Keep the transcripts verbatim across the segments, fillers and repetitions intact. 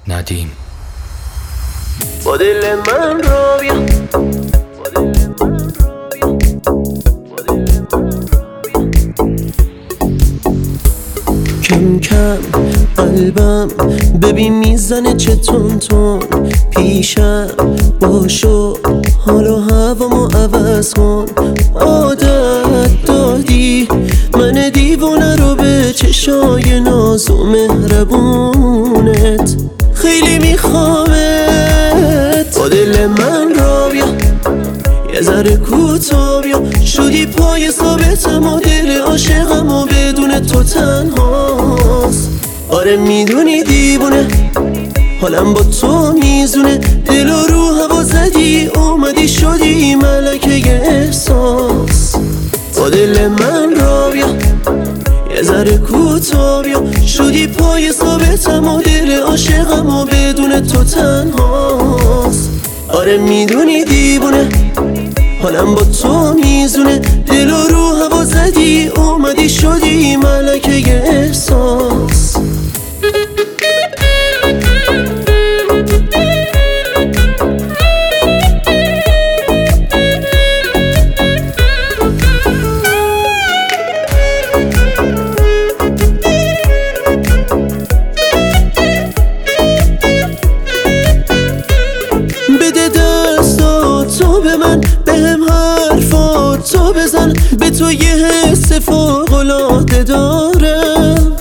ندیم. با دل من را بیا، کم کم قلبم ببین میزنه چه تون تون، پیشم باشو حالا هوامو عوض کن. عادت دادی من دیوونه رو به چشای ناز و مهربونت، خیلی میخوامت. با دل من را بیا یه ذره کوتا بیا، شدی پای ثابتم و دل عاشقم و بدون تو تنهاست. آره میدونی دیوونه حالم با تو میزونه، دل و رو هوا زدی اومدی شدی ملکه احساس. با دل من را بیا یه ذره کوتا بیا، شدی پای ثابتم و دل عاشقم و بدون تو تنهاست. آره میدونی دیوونه حالم با تو میزونه، دل و رو هوا زدی اومدی شدی ملکه احساس. بده دستات تو به من، بهم حرفات تو بزن، به تو یه حس فوق‌العاده دارم.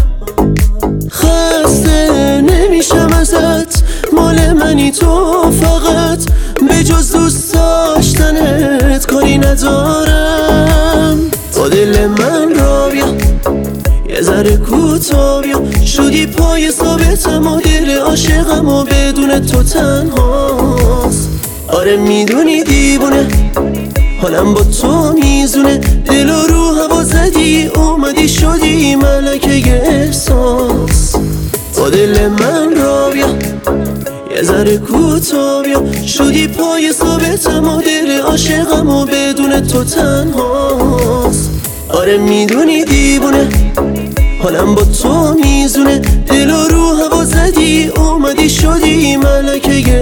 خسته نمیشم ازت، مال منی تو فقط، به جز دوست داشتنت کاری ندارم. با دل من را بیا یه ذره کوتا بیا، شدی پای ثابتم و دل عاشقم و بدون تو تنهاست. آره میدونی دیوونه حالم با تو میزونه، دل و رو هوا زدی اومدی شدی ملکه احساس. با دل من را بیا یه ذره کوتا بیا، شدی پای ثابتم و دل عاشقم و بدون تو تنهاست. آره میدونی دیوونه حالم با تو میزونه، دل و رو هوا زدی اومدی شدی ملکه